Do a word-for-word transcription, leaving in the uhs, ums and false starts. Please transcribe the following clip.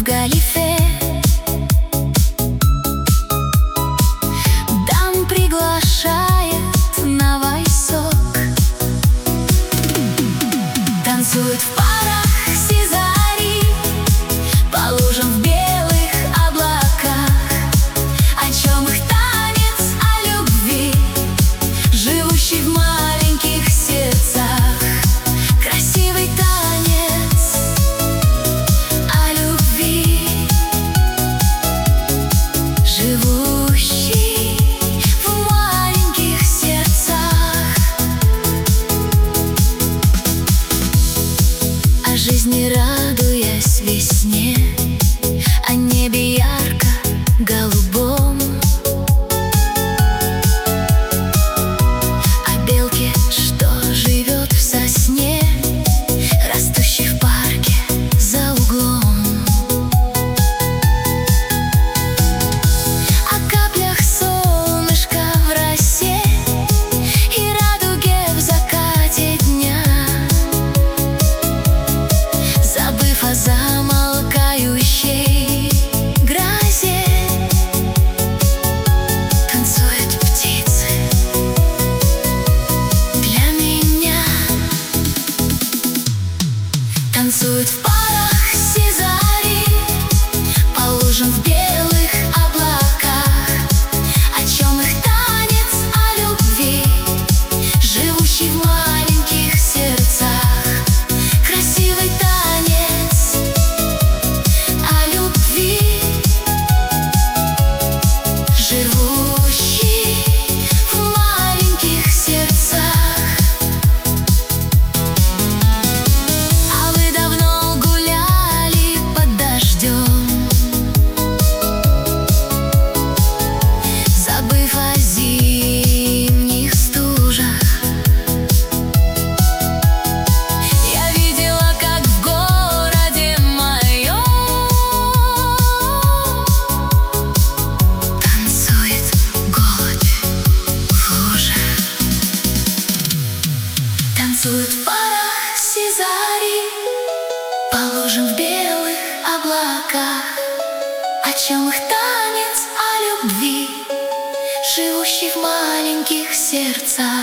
галифе. Дам приглашает на войсок. Танцуют в парах сизари по лужам в белых облаках. О чем их танец? О любви, живущий в маленьких сердцах. Красивый танец о любви, живущий в маленьких сердцах. О жизни радуясь весне, о небе ярко-голубом, о белке, что живет в сосне, растущей в парке за углом. О каплях солнышка в росе и радуге в закате дня, забыв о замолкающей грозе. Танцуют птицы для меня. Танцуют в парах сизари по лужам в белых облаках. О чем их танец? О любви, живущий в маленьких сердцах. Красивый танец о любви, живущий в маленьких сердцах. А вы давно гуляли под дождем, забыв о зимних стужах. Я видела, как в городе моем танцует голубь в лужах. Танцуют в парах сизари по лужам в белых облаках. О чем их танец? О любви, живущий в маленьких сердцах.